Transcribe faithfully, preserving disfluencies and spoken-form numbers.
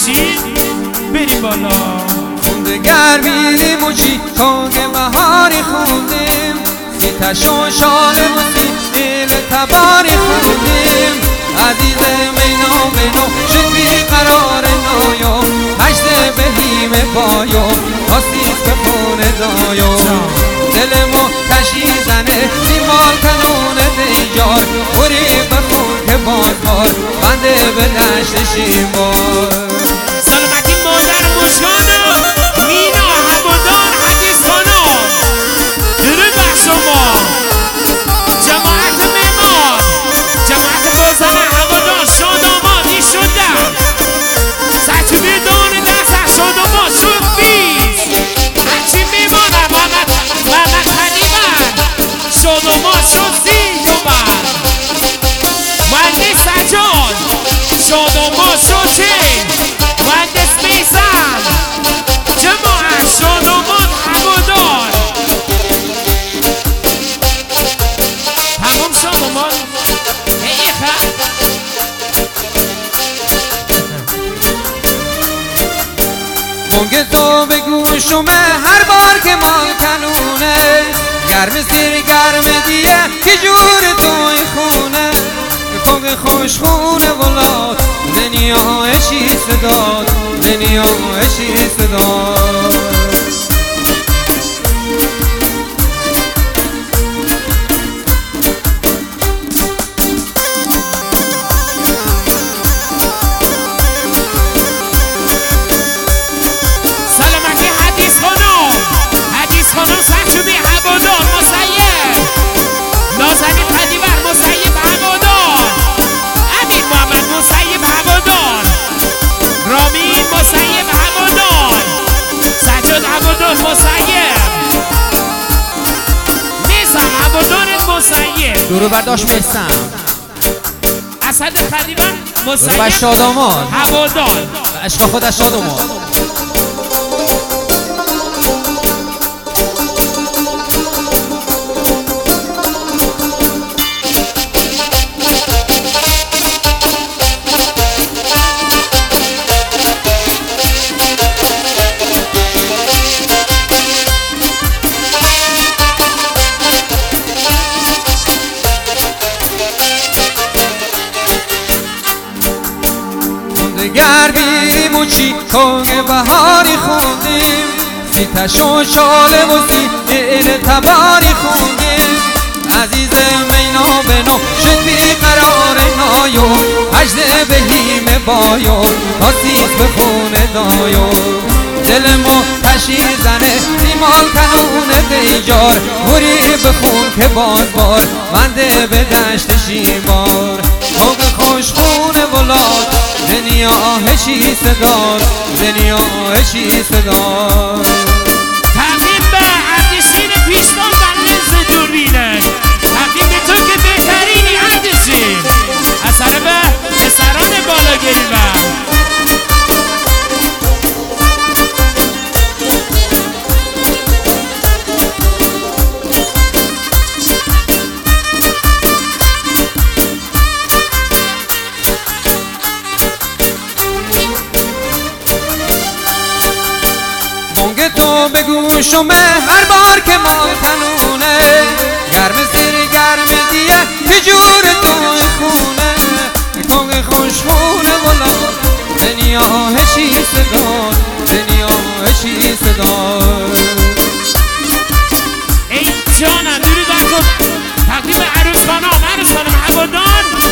باشیم بریم بالا. دگر بیریم و چی کاغ بهاری خوندیم، سیتش و شال و سی دل تباری خوندیم. عزیز مینا بینو شد بی قرار نایو، هشت بهیم بایو خواستیست به خونه دایو. دل متشی زنه سیمال کنون دیجار، خوری بخون که باز بار بنده به دشت شیمار. سلامتی مادر مشکانم مینا هوادار حدیث خانم درود بر شما. جماعت معمار، جماعت بازار هوادار شادآباد ایشوندن سرچوبی دان دست شادآباد شد بیز هرچی میمانم محمد محمد حلیمن شادآباد شد زیر و بر مهندس سجاد شادآباد شد چین مهندس میزن جماعت شادآباد هوادار تمام شادآباد ایخه بانگ تو به گوشم هر بار که مال کنونه، گرم سیر گرم دیه که جور توی خونه. کوگ خوش خونه ولاد دنیا اشی صداد، دنیا اشی صداد. سلامتی حدیث خانم، حدیث خانم سرچوبی هوادار مسیب نازنین پدیور مسیب هوادار امین محمد مسیب هوادار رامین مسیب هوادار سجاد هوادار مسیب میسم هوادار مسیب درو برداشت میسم اسد پدیور درو بر مسیب شادآباد هوادار عشق خودش شادآباد. دگر بیریم و چی کاغ بهاری خوندیم، سیتش و شاله و سی دل تباری خوندیم. عزیز مینا بنو شد بی قرار نایو، هجد بهیم بایو خواستیست به خونه دایو. دل متشی زنه سیمال کنون دیجار، خوری بخون که باز بار بنده به دشت شیمار. کوگ خوش خونه ولاد دنیا هشی صداد، دنیا هشی صداد. تقدیم به اردشیر پیشتان در لنز دوربینه، تقدیم به تو که بهترینی اردشیر از طرف پسران بالاگری و بانگ تو به گوشم هر بار که مال کنونه، گرم سیر گرم دیه که جور توی خونه. کوگ خوش خونه ولاد دنیا هشی صداد، دنیا هشی صداد. ای جانم درود کن تقدیم عروس خانم عروس خانم هوادار